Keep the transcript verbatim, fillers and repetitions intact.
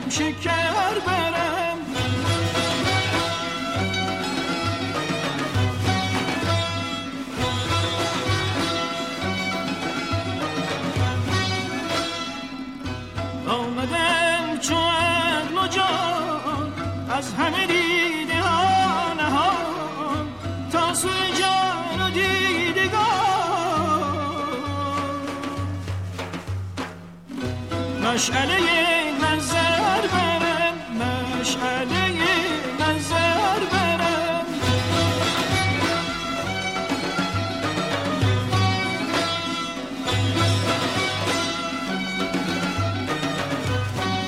شکر برم. آمدم چو عقل و جان از همه دیده ها نهان تا سوی جان و دیدگان. مشعله نظر برم، مشعله